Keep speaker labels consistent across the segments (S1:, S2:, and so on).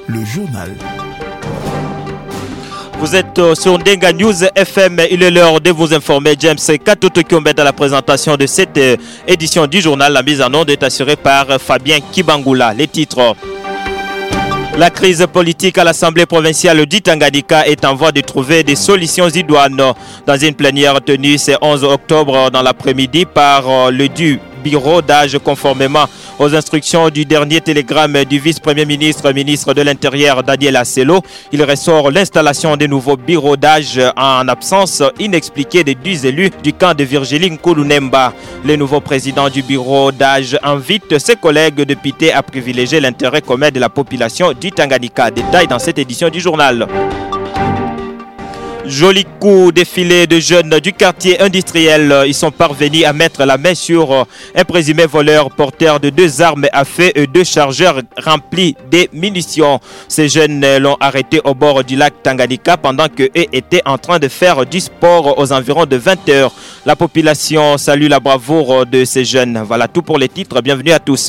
S1: le journal.
S2: Vous êtes sur Ndenga News FM, il est l'heure de vous informer. James Katoto Kiombe à la présentation de cette édition du journal. La mise en onde est assurée par Fabien Kibangula. Les titres. La crise politique à l'Assemblée provinciale du Tanganyika est en voie de trouver des solutions idoines. Dans une plénière tenue ce 11 octobre dans l'après-midi par le bureau d'âge conformément aux instructions du dernier télégramme du vice-premier ministre, ministre de l'Intérieur Daniel Asselo, il ressort l'installation des nouveaux bureaux d'âge en absence inexpliquée des 10 élus du camp de Virgilie Nkulunemba. Le nouveau président du bureau d'âge invite ses collègues députés à privilégier l'intérêt commun de la population du Tanganyika. Détail dans cette édition du journal. Joli coup défilé de jeunes du quartier industriel. Ils sont parvenus à mettre la main sur un présumé voleur porteur de 2 armes à feu et 2 chargeurs remplis de munitions. Ces jeunes l'ont arrêté au bord du lac Tanganyika pendant qu'eux étaient en train de faire du sport aux environs de 20 heures. La population salue la bravoure de ces jeunes. Voilà tout pour les titres. Bienvenue à tous.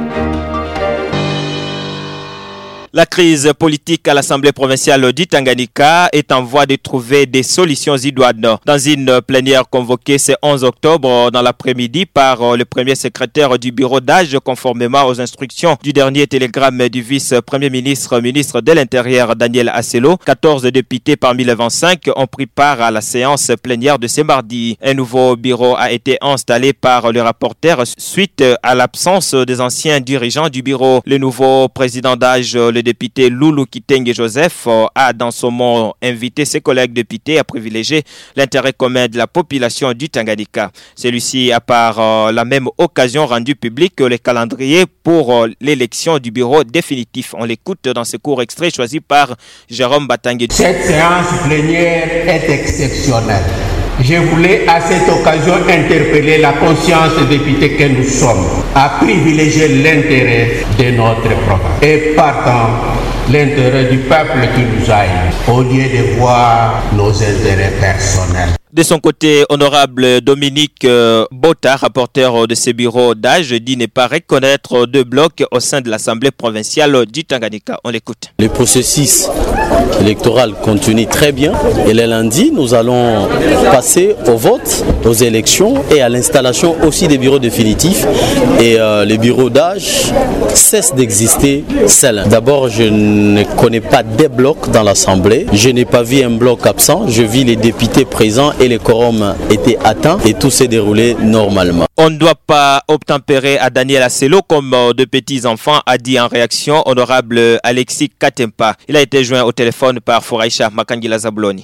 S2: La crise politique à l'Assemblée provinciale du Tanganyika est en voie de trouver des solutions idoines. Dans une plénière convoquée ce 11 octobre dans l'après-midi par le premier secrétaire du bureau d'âge conformément aux instructions du dernier télégramme du vice-premier ministre, ministre de l'Intérieur Daniel Asselo, 14 députés parmi les 25 ont pris part à la séance plénière de ce mardi. Un nouveau bureau a été installé par le rapporteur suite à l'absence des anciens dirigeants du bureau. Le nouveau président d'âge, le député Loulou Kitenge Joseph, a dans son mot invité ses collègues députés à privilégier l'intérêt commun de la population du Tanganyika. Celui-ci a par la même occasion rendu public le calendrier pour l'élection du bureau définitif. On l'écoute dans ce court extrait choisi par Jérôme Batangé.
S3: Cette séance plénière est exceptionnelle. Je voulais à cette occasion interpeller la conscience des députés que nous sommes à privilégier l'intérêt de notre province et partant l'intérêt du peuple qui nous a élis au lieu de voir nos intérêts personnels.
S2: De son côté, honorable Dominique Botta, rapporteur de ce bureau d'âge, dit ne pas reconnaître de bloc au sein de l'Assemblée provinciale du Tanganyika. On l'écoute.
S4: Le processus électoral continue très bien et le lundi, nous allons passer au vote, aux élections et à l'installation aussi des bureaux définitifs. Et les bureaux d'âge cessent d'exister seuls. D'abord, je ne connais pas des blocs dans l'Assemblée. Je n'ai pas vu un bloc absent. Je vis les députés présents et les quorums étaient atteints et tout s'est déroulé normalement.
S2: On ne doit pas obtempérer à Daniel Asselo comme de petits-enfants, a dit en réaction honorable Alexis Katempa. Il a été joint au téléphone par Fouraïcha Makangila Zabloni.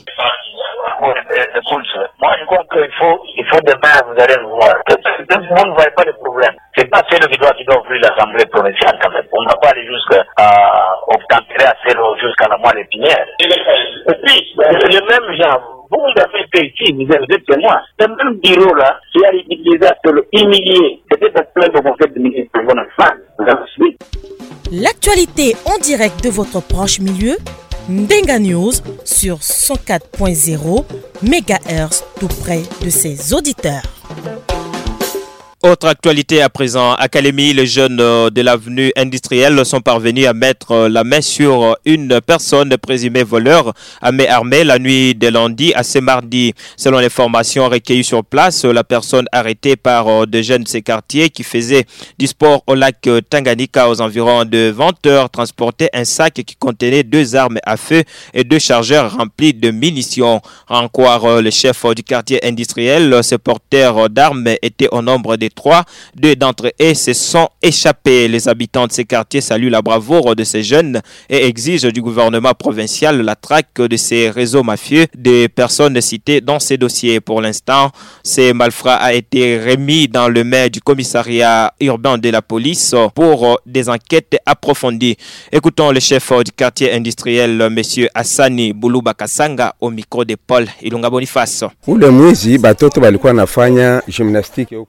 S5: Moi, je crois qu'il faut demain, vous allez le voir. Tout le monde ne voit pas de problème. C'est pas celui qui doit ouvrir l'Assemblée provinciale quand même. On ne va pas aller jusqu'à obtempérer à Célo jusqu'à la moelle épinière. Et puis, le même genre, vous avez été ici, vous êtes témoin. Ce même bureau-là, qui a utilisé pour le humilier, c'était la plainte au conseil de ministre de votre femme.
S6: L'actualité en direct de votre proche milieu, Ndenga News sur 104.0 MHz tout près de ses auditeurs.
S2: Autre actualité à présent, à Kalemi, les jeunes de l'avenue industrielle sont parvenus à mettre la main sur une personne présumée voleur à main armée la nuit de lundi à ce mardi. Selon les informations recueillies sur place, la personne arrêtée par des jeunes de ces quartiers qui faisaient du sport au lac Tanganyika aux environs de 20 heures transportait un sac qui contenait 2 armes à feu et 2 chargeurs remplis de munitions. En croire le chef du quartier industriel, ce porteur d'armes était au nombre de 3. 2 d'entre eux se sont échappés. Les habitants de ces quartiers saluent la bravoure de ces jeunes et exigent du gouvernement provincial la traque de ces réseaux mafieux des personnes citées dans ces dossiers. Pour l'instant, ces malfrats a été remis dans le main du commissariat urbain de la police pour des enquêtes approfondies. Écoutons le chef du quartier industriel, M. Hassani Buluba Kasanga, au micro de Paul Ilunga Boniface.
S7: Les enfants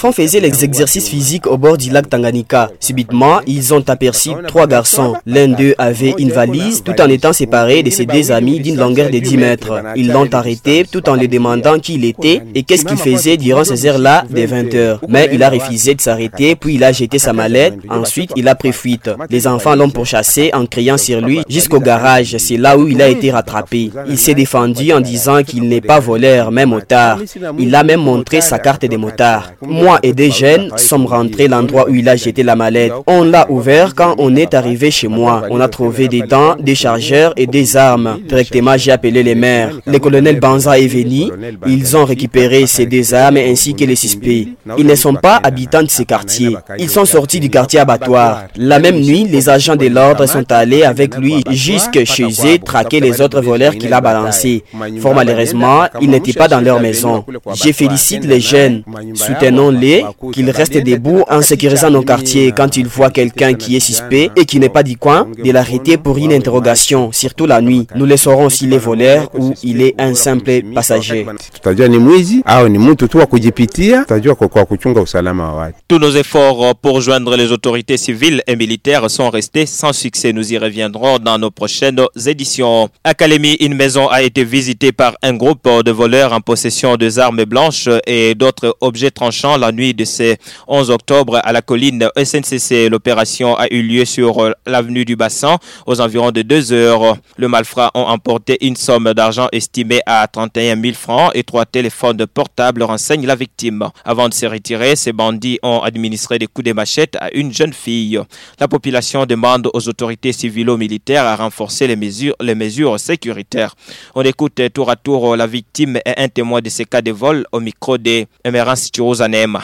S1: enfants faisaient les exercices physiques au bord du lac Tanganyika. Subitement, ils ont aperçu 3 garçons. L'un d'eux avait une valise tout en étant séparé de ses 2 amis d'une longueur de 10 mètres. Ils l'ont arrêté tout en lui demandant qui il était et qu'est-ce qu'il faisait durant ces heures-là des 20 heures. Mais il a refusé de s'arrêter, puis il a jeté sa mallette. Ensuite, il a pris fuite. Les enfants l'ont pourchassé en criant sur lui jusqu'au garage. C'est là où il a été rattrapé. Il s'est défendu en disant qu'il n'est pas voleur, mais motard. Il a même montré sa carte de motard. Moi et des jeunes sommes rentrés l'endroit où il a jeté la mallette. On l'a ouvert quand on est arrivé chez moi. On a trouvé des dents, des chargeurs et des armes. Directement, j'ai appelé les maires. Le colonel Banza est venu. Ils ont récupéré ces 2 armes ainsi que les suspects. Ils ne sont pas habitants de ces quartiers. Ils sont sortis du quartier abattoir. La même nuit, les agents de l'ordre sont allés avec lui jusque chez eux traquer les autres voleurs qu'il a balancés. Fort malheureusement, ils n'étaient pas dans leur maison. Je félicite les jeunes. Soutenons-les, qu'ils restent debout en sécurisant nos quartiers quand ils voient quelqu'un qui est suspect et qui n'est pas du coin, de l'arrêter pour une interrogation, surtout la nuit. Nous le saurons s'il est voleur ou il est un simple passager.
S2: Tous nos efforts pour joindre les autorités civiles et militaires sont restés sans succès. Nous y reviendrons dans nos prochaines éditions. À Kalemi, une maison a été visitée par un groupe de voleurs en possession de armes blanches et d'autres objets tranchants la nuit de ce 11 octobre à la colline SNCC. L'opération a eu lieu sur l'avenue du Bassin aux environs de 2 heures. Le malfrat ont emporté une somme d'argent estimée à 31 000 francs et 3 téléphones portables, renseigne la victime. Avant de se retirer, ces bandits ont administré des coups de machette à une jeune fille. La population demande aux autorités civilo-militaires à renforcer les mesures sécuritaires. On écoute tour à tour la victime et un témoin de ces cas de vol au micro de Emerance Chirozanema.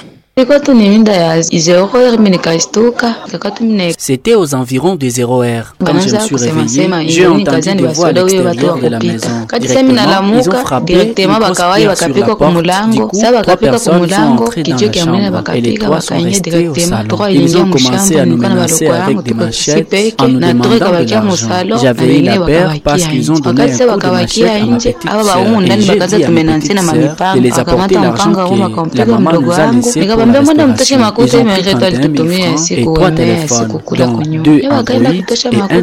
S7: C'était aux environs de 0h. Quand je me suis réveillé, j'ai entendu des voix à l'extérieur de la maison. Directement, ils ont frappé une grosse pierre sur la porte. Du coup, 3 personnes sont entrées dans la chambre et les 3 sont restés au salon. Ils ont commencé à nous menacer avec des machettes en nous demandant de l'argent. J'avais eu la peur parce qu'ils ont donné un coup de machette à ma petite sœur et j'ai dit à ma petite sœur de les apporter l'argent que la maman nous a laissé pour la restauration. Ils ont pris 31 000 francs et 3 téléphones, dont 2 Android et un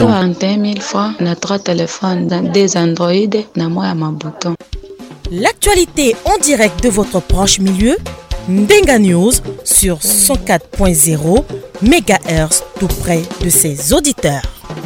S7: bouton.
S6: L'actualité en direct de votre proche milieu, Ndenga News sur 104.0 MHz tout près de ses auditeurs.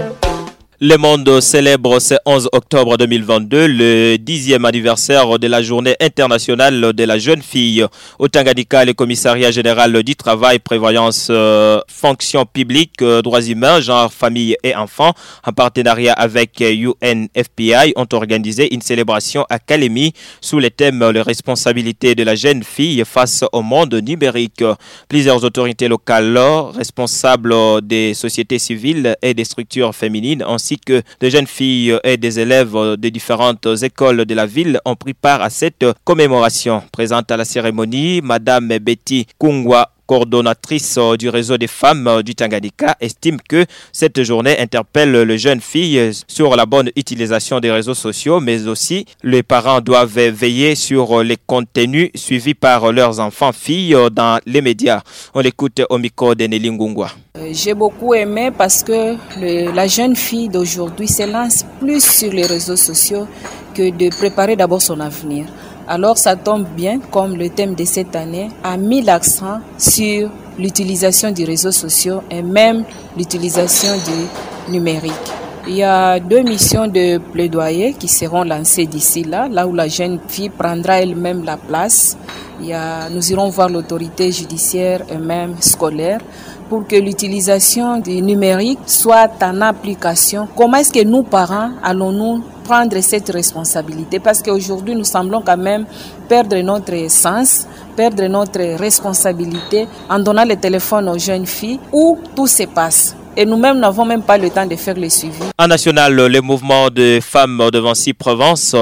S2: Le monde célèbre ce 11 octobre 2022 le 10e anniversaire de la journée internationale de la jeune fille. Au Tanganyika, le commissariat général du travail, prévoyance, fonction publique, droits humains, genre, famille et enfants, en partenariat avec UNFPI, ont organisé une célébration à Kalemi sous le thème « Les responsabilités de la jeune fille face au monde numérique ». Plusieurs autorités locales, responsables des sociétés civiles et des structures féminines, ainsi que des jeunes filles et des élèves de différentes écoles de la ville ont pris part à cette commémoration. Présente à la cérémonie, Madame Betty Kungwa, coordonnatrice du réseau des femmes du Tanganyika, estime que cette journée interpelle les jeunes filles sur la bonne utilisation des réseaux sociaux, mais aussi les parents doivent veiller sur les contenus suivis par leurs enfants filles dans les médias. On l'écoute au micro de Nelly Ngungwa.
S8: J'ai beaucoup aimé parce que la jeune fille d'aujourd'hui se lance plus sur les réseaux sociaux que de préparer d'abord son avenir. Alors ça tombe bien, comme le thème de cette année a mis l'accent sur l'utilisation des réseaux sociaux et même l'utilisation du numérique. Il y a 2 missions de plaidoyer qui seront lancées d'ici là où la jeune fille prendra elle-même la place. Nous irons voir l'autorité judiciaire et même scolaire pour que l'utilisation du numérique soit en application. Comment est-ce que nous, parents, allons-nous prendre cette responsabilité? Parce qu'aujourd'hui, nous semblons quand même perdre notre sens, perdre notre responsabilité en donnant le téléphone aux jeunes filles où tout se passe. Et nous-mêmes n'avons même pas le temps de faire le suivi.
S2: En national, le mouvement de femmes de Vinci Provence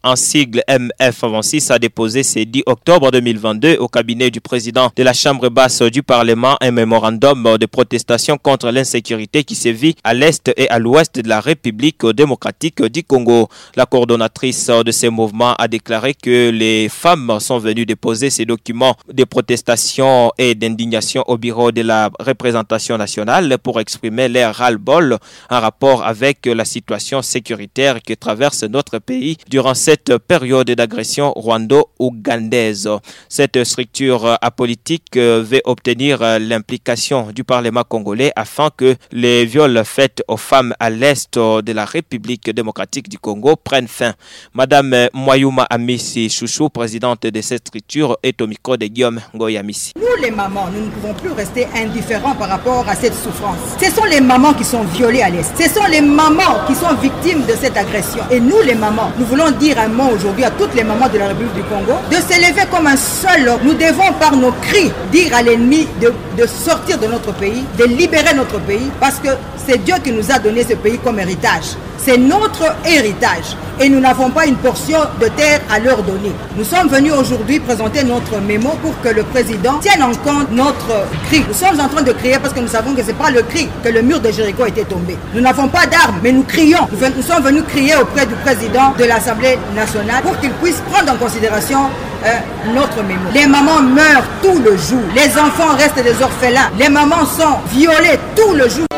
S2: en sigle MF26, a déposé ce 10 octobre 2022 au cabinet du président de la Chambre basse du Parlement un mémorandum de protestation contre l'insécurité qui sévit à l'est et à l'ouest de la République démocratique du Congo. La coordonnatrice de ces mouvements a déclaré que les femmes sont venues déposer ces documents de protestation et d'indignation au bureau de la représentation nationale pour exprimer leur ras-le-bol en rapport avec la situation sécuritaire que traverse notre pays durant cette période d'agression rwando-ougandaise. Cette structure apolitique veut obtenir l'implication du Parlement congolais afin que les viols faits aux femmes à l'est de la République démocratique du Congo prennent fin. Madame Mwayuma Amissi Chouchou, présidente de cette structure, est au micro de Guillaume Ngoyamissi.
S9: Nous les mamans, nous ne pouvons plus rester indifférents par rapport à cette souffrance. Ce sont les mamans qui sont violées à l'est. Ce sont les mamans qui sont victimes de cette agression. Et nous les mamans, nous voulons dire un mot aujourd'hui à toutes les mamans de la République du Congo de s'élever comme un seul homme. Nous devons par nos cris dire à l'ennemi de sortir de notre pays, de libérer notre pays, parce que c'est Dieu qui nous a donné ce pays comme héritage. C'est notre héritage et nous n'avons pas une portion de terre à leur donner. Nous sommes venus aujourd'hui présenter notre mémo pour que le président tienne en compte notre cri. Nous sommes en train de crier parce que nous savons que ce n'est pas le cri que le mur de Jéricho était tombé. Nous n'avons pas d'armes, mais nous crions. Nous sommes venus crier auprès du président de l'Assemblée nationale pour qu'il puisse prendre en considération notre mémo. Les mamans meurent tout le jour. Les enfants restent des orphelins. Les mamans sont violées tout le jour.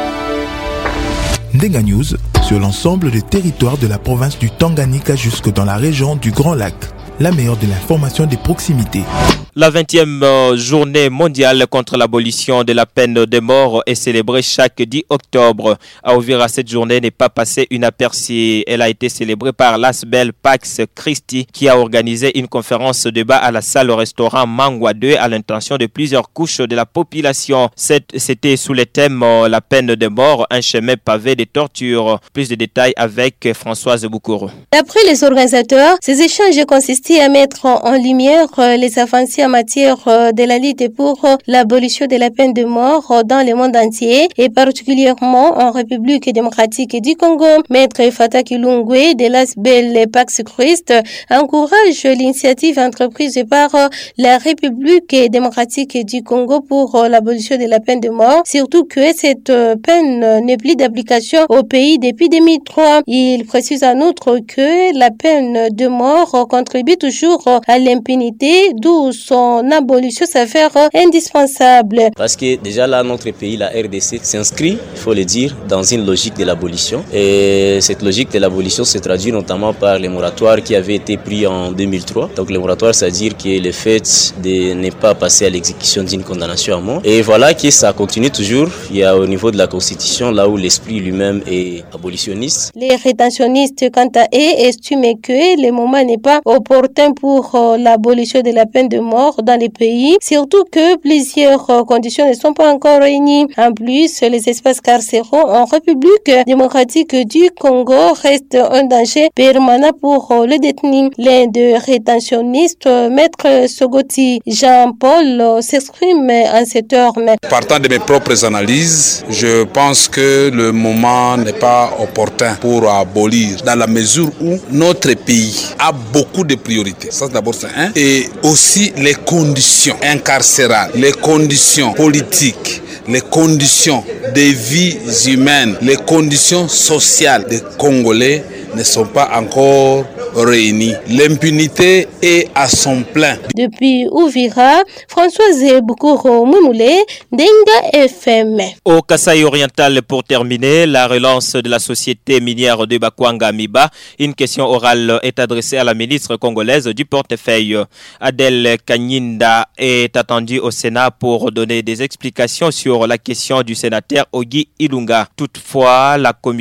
S10: Ndenga News sur l'ensemble des territoires de la province du Tanganyika jusque dans la région du Grand Lac. La meilleure de l'information des proximités.
S2: La 20e journée mondiale contre l'abolition de la peine de mort est célébrée chaque 10 octobre. À Uvira, cette journée n'est pas passée inaperçue. Elle a été célébrée par l'Asbel Pax Christi qui a organisé une conférence débat à la salle au restaurant Mangwa 2 à l'intention de plusieurs couches de la population. C'était sous le thème la peine de mort, un chemin pavé de torture. Plus de détails avec Françoise Boukourou.
S11: D'après les organisateurs, ces échanges consistaient à mettre en lumière les avancées en matière de la lutte pour l'abolition de la peine de mort dans le monde entier et particulièrement en République démocratique du Congo. Maître Fata Kilungwe de l'Asbel Pax Christ encourage l'initiative entreprise par la République démocratique du Congo pour l'abolition de la peine de mort, surtout que cette peine n'est plus d'application au pays depuis 2003. Il précise en outre que la peine de mort contribue toujours à l'impunité, d'où son abolition s'avère indispensable.
S4: Parce que déjà là, notre pays, la RDC, s'inscrit, il faut le dire, dans une logique de l'abolition. Et cette logique de l'abolition se traduit notamment par les moratoires qui avaient été pris en 2003. Donc le moratoire, c'est-à-dire que le fait de ne pas passer à l'exécution d'une condamnation à mort. Et voilà que ça continue toujours. Il y a au niveau de la Constitution, là où l'esprit lui-même est abolitionniste.
S11: Les rétentionnistes, quant à eux, estiment que le moment n'est pas opportun pour l'abolition de la peine de mort dans les pays, surtout que plusieurs conditions ne sont pas encore réunies. En plus, les espaces carcéraux en République démocratique du Congo restent un danger permanent pour le détenu. L'un des rétentionnistes, Maître Sogoti Jean-Paul, s'exprime en ces termes.
S12: Partant de mes propres analyses, je pense que le moment n'est pas opportun pour abolir, dans la mesure où notre pays a beaucoup de priorités. Ça, d'abord, c'est un. Et aussi les conditions incarcérales, les conditions politiques, les conditions des vies humaines, les conditions sociales des Congolais ne sont pas encore réunis. L'impunité est à son plein.
S11: Depuis Uvira, Françoise Boukouro Moumoulé, Ndenga FM.
S2: Au Kasaï oriental, pour terminer, la relance de la société minière de Bakwanga Miba. Une question orale est adressée à la ministre congolaise du portefeuille. Adèle Kanyinda est attendue au Sénat pour donner des explications sur la question du sénateur Ogi Ilunga. Toutefois,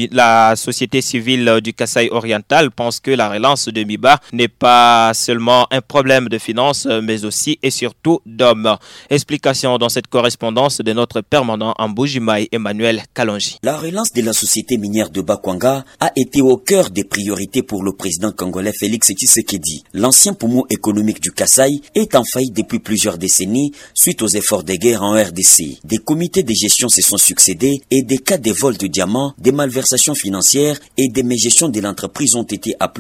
S2: la société civile du Kasaï oriental pense que la relance de Miba n'est pas seulement un problème de finances, mais aussi et surtout d'hommes. Explication dans cette correspondance de notre permanent en Bujimaï, Emmanuel Kalonji.
S13: La relance de la société minière de Bakwanga a été au cœur des priorités pour le président congolais Félix Tshisekedi. L'ancien poumon économique du Kasaï est en faillite depuis plusieurs décennies suite aux efforts de guerre en RDC. Des comités de gestion se sont succédés et des cas de vol de diamants, des malversations financières et des mégestions de l'entreprise ont été à plusieurs reprises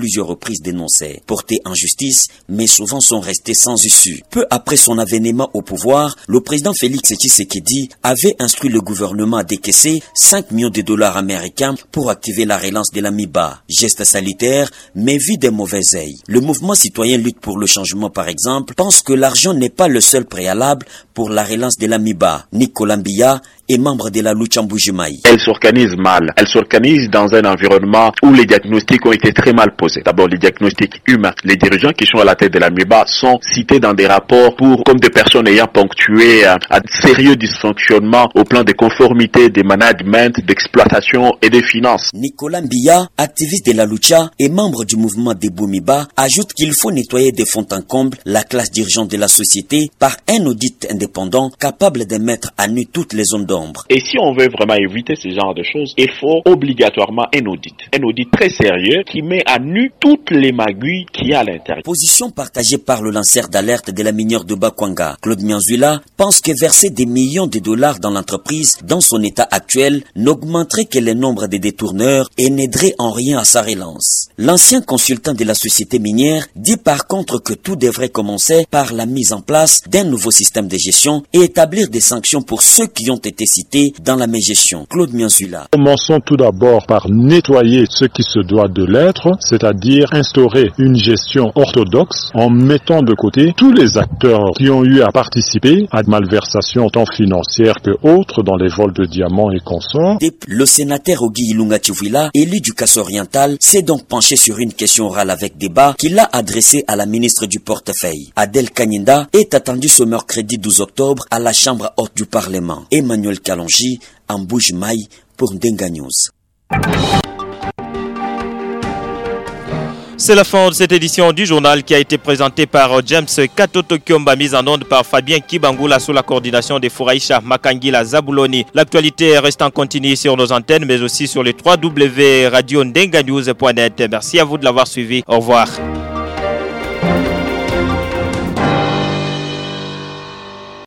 S13: l'entreprise dénonçait. Portés en justice, mais souvent sont restés sans issue. Peu après son avènement au pouvoir, le président Félix Tshisekedi avait instruit le gouvernement à décaisser 5 millions de dollars américains pour activer la relance de l'AMIBA. Geste salutaire, mais vu des mauvais œil. Le mouvement citoyen Lutte pour le changement, par exemple, pense que l'argent n'est pas le seul préalable pour la relance de l'AMIBA. Nicolas Mbia est membre de la lutte Mbujimayi.
S14: Elle s'organise mal. Elle s'organise dans un environnement où les diagnostics ont été très mal posés. D'abord, les diagnostics humains. Les dirigeants qui sont à la tête de l'AMIBA sont cités dans des rapports comme des personnes ayant ponctué à sérieux dysfonctionnements au plan de conformité, de management, d'exploitation et des finances.
S13: Nicolas Mbia, activiste de la lucha et membre du mouvement des Boumiba, ajoute qu'il faut nettoyer de fond en comble la classe dirigeante de la société par un audit indépendant capable de mettre à nu toutes les zones d'ombre.
S14: Et si on veut vraiment éviter ce genre de choses, il faut obligatoirement un audit très sérieux qui met à nu toutes les magouilles qu'il y a à l'intérieur.
S13: Position partagée par le lanceur d'alerte de la minière de Bakwanga. Claude Mianzula pense que verser des millions de dollars dans l'entreprise dans son état actuel n'augmenterait que le nombre de détourneurs et n'aiderait en rien à sa relance. L'ancien consultant de la société minière dit par contre que tout devrait commencer par la mise en place d'un nouveau système de gestion et établir des sanctions pour ceux qui ont été cités dans la mégestion. Claude Mianzula.
S15: Commençons tout d'abord par nettoyer ce qui se doit de l'être, c'est-à-dire instaurer une gestion orthodoxe en mettant de côté tous les acteurs qui ont eu à participer à de malversations tant financières que autres dans les vols de diamants et consorts.
S13: Le sénateur Ogi Ilunga Chivila, élu du Kasso oriental, s'est donc penché sur une question orale avec débat qu'il a adressée à la ministre du portefeuille. Adel Kanyinda est attendu ce mercredi 12 octobre à la Chambre haute du Parlement. Emmanuel Kalonji, en Mbujimayi pour Ndenga News.
S2: C'est la fin de cette édition du journal qui a été présentée par James Katoto Kiomba, mise en onde par Fabien Kibangula sous la coordination de Fouraïcha Makangila Zabouloni. L'actualité reste en continu sur nos antennes, mais aussi sur le www.radio-ndenganews.net. Merci à vous de l'avoir suivi. Au revoir.